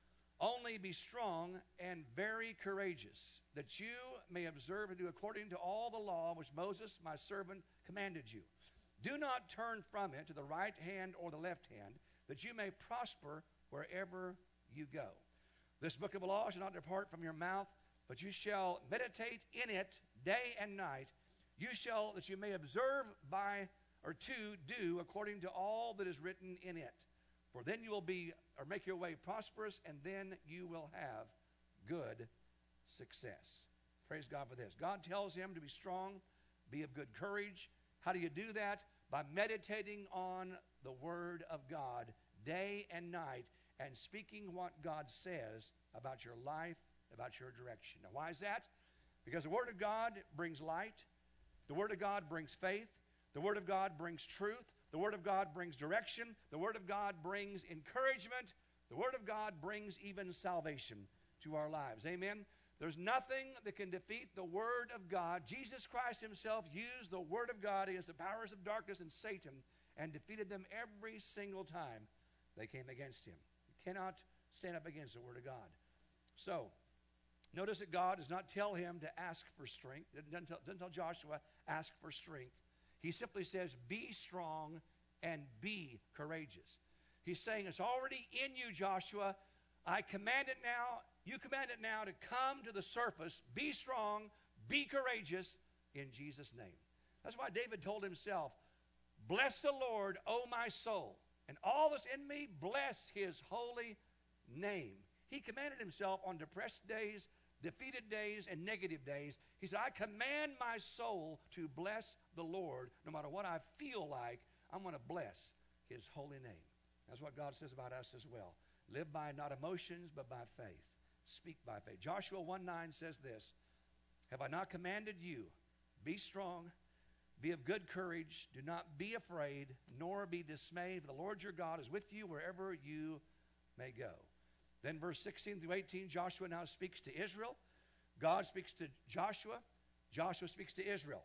Only be strong and very courageous, that you may observe and do according to all the law which Moses my servant commanded you. Do not turn from it to the right hand or the left hand, that you may prosper wherever you go. This book of the law shall not depart from your mouth, but you shall meditate in it day and night. You shall, that you may observe by or to do according to all that is written in it. For then you will be, or make your way prosperous, and then you will have good success. Praise God for this. God tells him to be strong, be of good courage. How do you do that? By meditating on the Word of God day and night and speaking what God says about your life, about your direction. Now, why is that? Because the Word of God brings light. The Word of God brings faith. The Word of God brings truth. The Word of God brings direction. The Word of God brings encouragement. The Word of God brings even salvation to our lives. Amen? There's nothing that can defeat the Word of God. Jesus Christ himself used the Word of God against the powers of darkness and Satan and defeated them every single time they came against him. You cannot stand up against the Word of God. So, notice that God does not tell him to ask for strength. Doesn't tell, doesn't tell Joshua, ask for strength. He simply says, be strong and be courageous. He's saying, it's already in you, Joshua. I command it now. You command it now to come to the surface. Be strong, be courageous in Jesus' name. That's why David told himself, bless the Lord, O my soul, and all that's in me, bless his holy name. He commanded himself on depressed days, defeated days, and negative days. He said, I command my soul to bless the Lord. No matter what I feel like, I'm going to bless his holy name. That's what God says about us as well. Live by not emotions, but by faith. Speak by faith. Joshua one nine says this, have I not commanded you? Be strong, be of good courage, do not be afraid, nor be dismayed, for the Lord your God is with you wherever you may go. Then verse sixteen through eighteen, Joshua now speaks to Israel. God speaks to Joshua. Joshua speaks to Israel.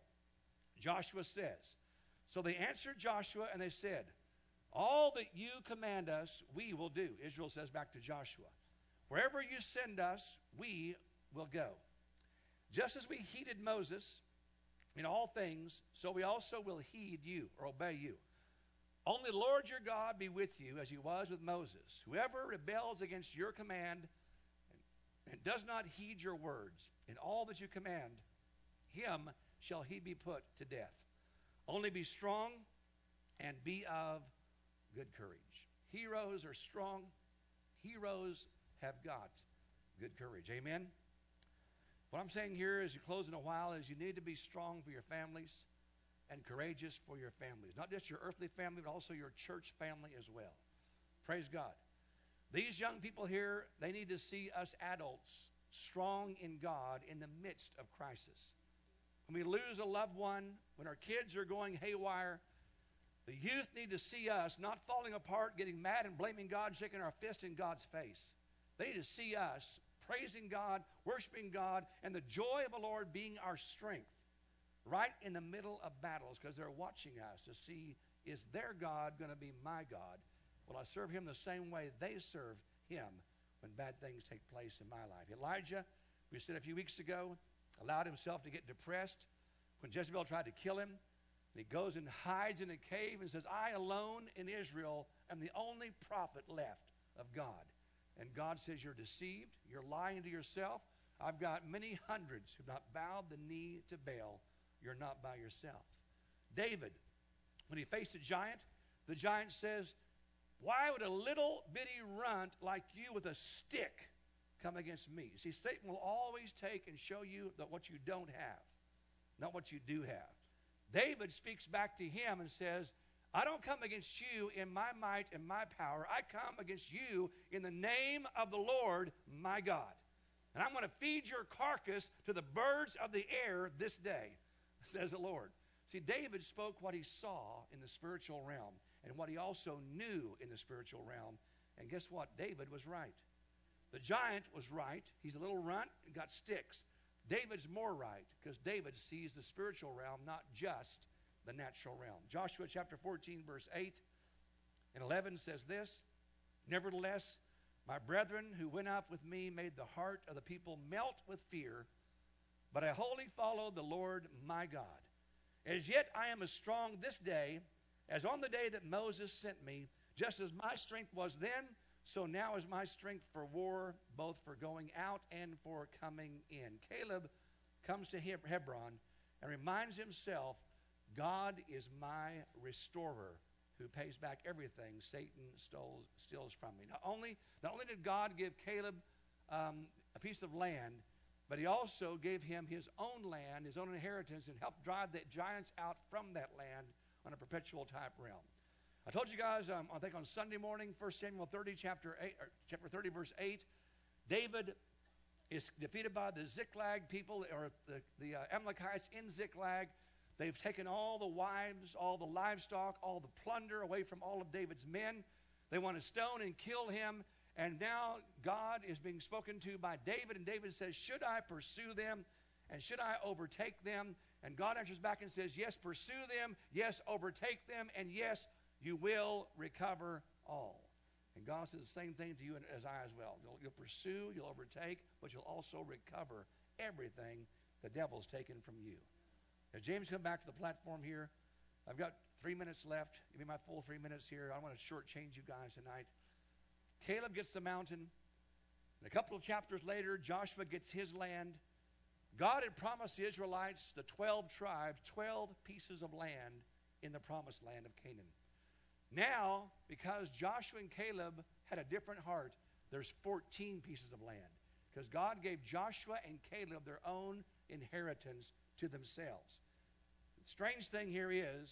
Joshua says, so they answered Joshua and they said, all that you command us, we will do. Israel says back to Joshua, wherever you send us, we will go. Just as we heeded Moses in all things, so we also will heed you or obey you. Only the Lord your God be with you as he was with Moses. Whoever rebels against your command and, and does not heed your words in all that you command, him shall he be put to death. Only be strong and be of good courage. Heroes are strong. Heroes have got good courage. Amen? What I'm saying here as you close in a while is you need to be strong for your families and courageous for your families. Not just your earthly family, but also your church family as well. Praise God. These young people here, they need to see us adults strong in God in the midst of crisis. When we lose a loved one, when our kids are going haywire, the youth need to see us not falling apart, getting mad and blaming God, shaking our fist in God's face. They need to see us praising God, worshiping God, and the joy of the Lord being our strength right in the middle of battles, because they're watching us to see, is their God going to be my God? Will I serve him the same way they serve him when bad things take place in my life? Elijah, we said a few weeks ago, allowed himself to get depressed when Jezebel tried to kill him. And he goes and hides in a cave and says, I alone in Israel am the only prophet left of God. And God says, you're deceived. You're lying to yourself. I've got many hundreds who have not bowed the knee to Baal. You're not by yourself. David, when he faced a giant, the giant says, why would a little bitty runt like you with a stick come against me? See, Satan will always take and show you that what you don't have, not what you do have. David speaks back to him and says, I don't come against you in my might and my power. I come against you in the name of the Lord, my God. And I'm going to feed your carcass to the birds of the air this day, says the Lord. See, David spoke what he saw in the spiritual realm and what he also knew in the spiritual realm. And guess what? David was right. The giant was right. He's a little runt and got sticks. David's more right because David sees the spiritual realm, not just the natural realm. Joshua chapter fourteen, verse eight and eleven says this, nevertheless, my brethren who went up with me made the heart of the people melt with fear, but I wholly followed the Lord my God. As yet I am as strong this day as on the day that Moses sent me, just as my strength was then, so now is my strength for war, both for going out and for coming in. Caleb comes to Hebron and reminds himself, God is my restorer who pays back everything Satan stole, steals from me. Not only, not only did God give Caleb um, a piece of land, but he also gave him his own land, his own inheritance, and helped drive the giants out from that land on a perpetual type realm. I told you guys, um, I think on Sunday morning, First Samuel thirty, chapter eight, or chapter thirty, verse eight, David is defeated by the Ziklag people, or the, the uh, Amalekites in Ziklag. They've taken all the wives, all the livestock, all the plunder away from all of David's men. They want to stone and kill him. And now God is being spoken to by David. And David says, should I pursue them? And should I overtake them? And God answers back and says, yes, pursue them. Yes, overtake them. And yes, you will recover all. And God says the same thing to you and as I as well. You'll, you'll pursue, you'll overtake, but you'll also recover everything the devil's taken from you. As James come back to the platform here, I've got three minutes left. Give me my full three minutes here. I want to shortchange you guys tonight. Caleb gets the mountain. And a couple of chapters later, Joshua gets his land. God had promised the Israelites, the twelve tribes, twelve pieces of land in the promised land of Canaan. Now, because Joshua and Caleb had a different heart, there's fourteen pieces of land. Because God gave Joshua and Caleb their own inheritance to themselves. The strange thing here is,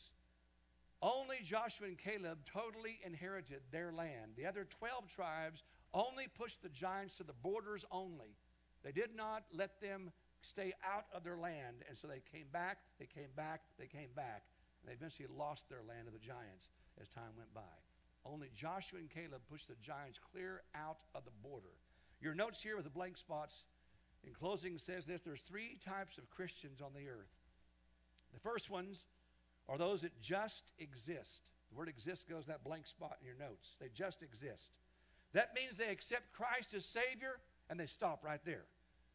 only Joshua and Caleb totally inherited their land. The other twelve tribes only pushed the giants to the borders only. They did not let them stay out of their land. And so they came back, they came back, they came back. And they eventually lost their land to the giants as time went by. Only Joshua and Caleb pushed the giants clear out of the border. Your notes here with the blank spots in closing says this: there's three types of Christians on the earth. The first ones are those that just exist. The word exist goes that blank spot in your notes. They just exist. That means they accept Christ as Savior and they stop right there.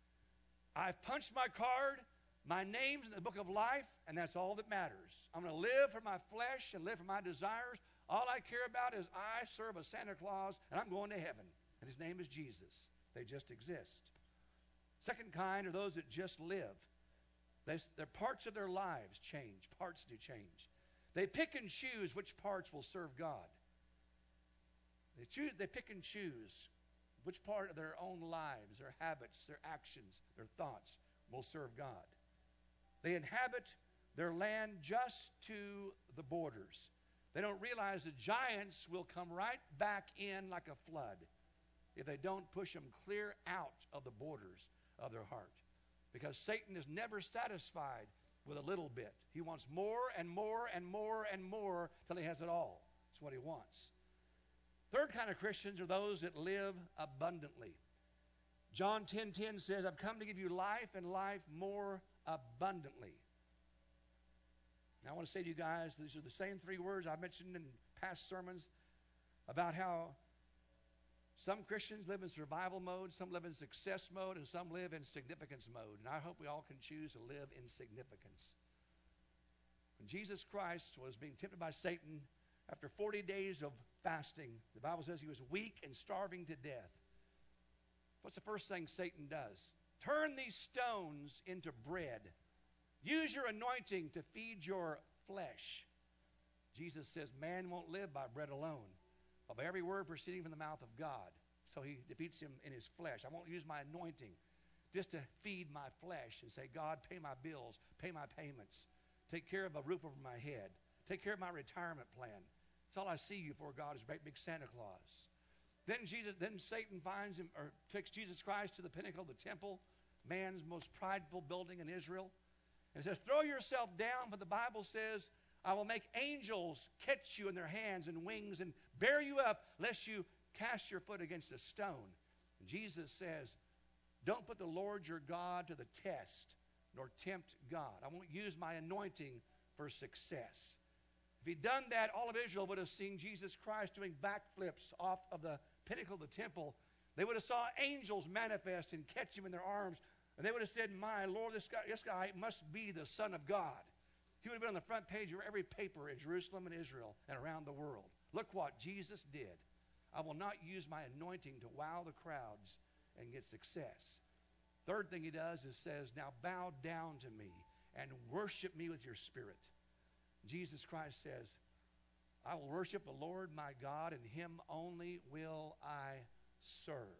I've punched my card, my name's in the book of life, and that's all that matters. I'm going to live for my flesh and live for my desires. All I care about is I serve a Santa Claus and I'm going to heaven. And his name is Jesus. They just exist. Second kind are those that just live. They, their parts of their lives change. Parts do change. They pick and choose which parts will serve God. They choose. They pick and choose which part of their own lives, their habits, their actions, their thoughts will serve God. They inhabit their land just to the borders. They don't realize the giants will come right back in like a flood if they don't push them clear out of the borders of their heart. Because Satan is never satisfied with a little bit. He wants more and more and more and more till he has it all. That's what he wants. Third kind of Christians are those that live abundantly. John ten ten says, I've come to give you life and life more abundantly. Now I want to say to you guys, these are the same three words I mentioned in past sermons about how some Christians live in survival mode, some live in success mode, and some live in significance mode. And I hope we all can choose to live in significance. When Jesus Christ was being tempted by Satan, after forty days of fasting, the Bible says he was weak and starving to death. What's the first thing Satan does? Turn these stones into bread. Use your anointing to feed your flesh. Jesus says man won't live by bread alone, but by every word proceeding from the mouth of God. So he defeats him in his flesh. I won't use my anointing just to feed my flesh and say, God, pay my bills, pay my payments, take care of a roof over my head, take care of my retirement plan. That's all I see you for, God, is a great big Santa Claus. Then Jesus, then Satan finds him, or takes Jesus Christ to the pinnacle of the temple, man's most prideful building in Israel, and says, throw yourself down, for the Bible says, I will make angels catch you in their hands and wings and bear you up, lest you cast your foot against a stone. And Jesus says, don't put the Lord your God to the test, nor tempt God. I won't use my anointing for success. If he'd done that, all of Israel would have seen Jesus Christ doing backflips off of the pinnacle of the temple. They would have saw angels manifest and catch him in their arms. And they would have said, my Lord, this guy, this guy must be the Son of God. He would have been on the front page of every paper in Jerusalem and Israel and around the world. Look what Jesus did. I will not use my anointing to wow the crowds and get success. Third thing he does is says, now bow down to me and worship me with your spirit. Jesus Christ says, I will worship the Lord my God, and him only will I serve.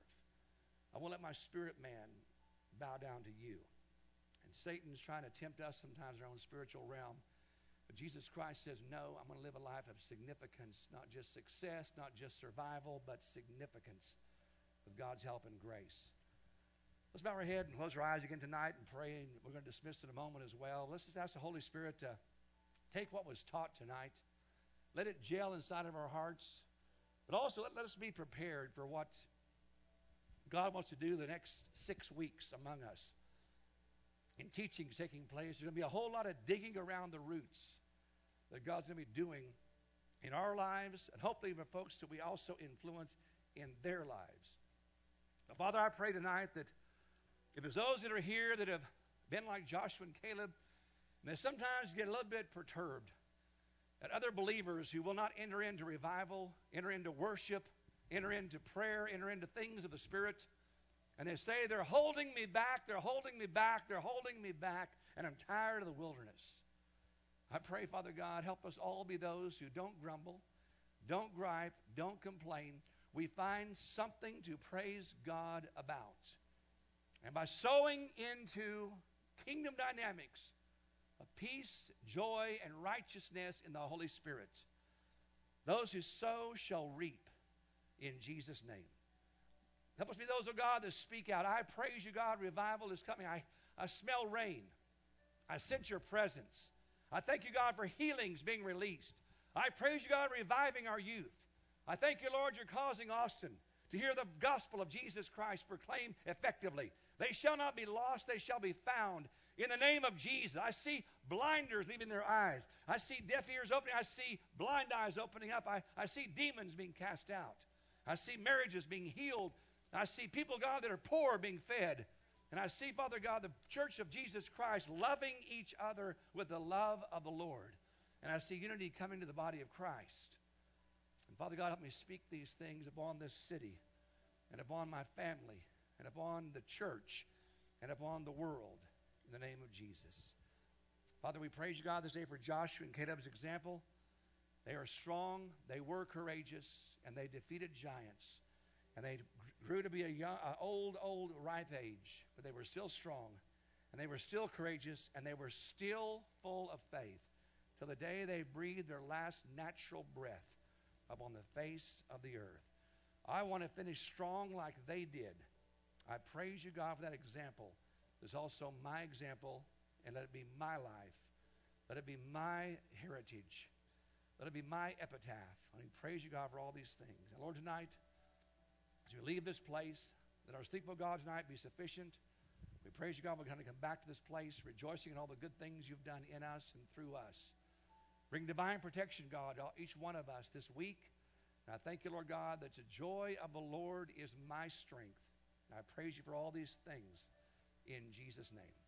I won't let my spirit man bow down to you. And Satan's trying to tempt us sometimes in our own spiritual realm. But Jesus Christ says, no, I'm going to live a life of significance, not just success, not just survival, but significance with God's help and grace. Let's bow our head and close our eyes again tonight and pray. And we're going to dismiss in a moment as well. Let's just ask the Holy Spirit to take what was taught tonight. Let it gel inside of our hearts. But also let, let us be prepared for what God wants to do the next six weeks among us. In teachings taking place, there's going to be a whole lot of digging around the roots that God's going to be doing in our lives, and hopefully for folks that we also influence in their lives. Now, Father, I pray tonight that if there's those that are here that have been like Joshua and Caleb, and they sometimes get a little bit perturbed at other believers who will not enter into revival, enter into worship, enter into prayer, enter into things of the Spirit, and they say, they're holding me back, they're holding me back, they're holding me back, and I'm tired of the wilderness. I pray, Father God, help us all be those who don't grumble, don't gripe, don't complain. We find something to praise God about. And by sowing into kingdom dynamics of peace, joy, and righteousness in the Holy Spirit, those who sow shall reap in Jesus' name. Help us be those, oh God, that speak out. I praise you, God. Revival is coming. I, I smell rain. I sense your presence. I thank you, God, for healings being released. I praise you, God, reviving our youth. I thank you, Lord, you're causing Austin to hear the gospel of Jesus Christ proclaimed effectively. They shall not be lost. They shall be found. In the name of Jesus, I see blinders leaving their eyes. I see deaf ears opening. I see blind eyes opening up. I, I see demons being cast out. I see marriages being healed. I see people, God, that are poor being fed. And I see, Father God, the church of Jesus Christ loving each other with the love of the Lord. And I see unity coming to the body of Christ. And Father God, help me speak these things upon this city and upon my family and upon the church and upon the world. in the name of Jesus. Father, we praise you, God, this day for Joshua and Caleb's example. They are strong, they were courageous, and they defeated giants. And they grew to be a young, uh, old, old, ripe age, but they were still strong, and they were still courageous, and they were still full of faith till the day they breathed their last natural breath upon the face of the earth. I want to finish strong like they did. I praise you, God, for that example. There's also my example, and let it be my life. Let it be my heritage. Let it be my epitaph. And we praise you, God, for all these things. And Lord, tonight, as we leave this place, let our sleep, O God, tonight be sufficient. We praise you, God, we're going to come back to this place, rejoicing in all the good things you've done in us and through us. Bring divine protection, God, to each one of us this week. And I thank you, Lord God, that the joy of the Lord is my strength. And I praise you for all these things in Jesus' name.